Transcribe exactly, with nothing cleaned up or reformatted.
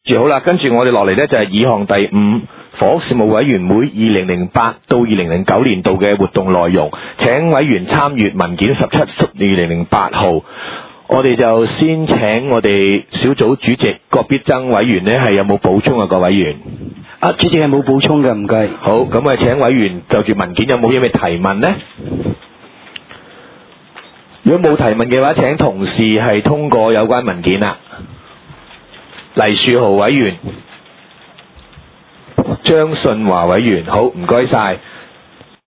住好啦，跟住我哋落嚟呢，就係議項第五房屋事務委員會二零零八到二零零九年度嘅活動內容，請委員參閱文件十七屬二零零八號。我哋就先請我哋小組主席郭必爭委員呢，係有冇補充啊？各委員啊，主席係冇補充嘅，唔該。 好，咁啊，請委員就住文件有冇嘢咩提問呢？如果冇提問嘅話，請同事係通過有關文件啦。黎樹豪委員、張信華委員，好，唔該晒。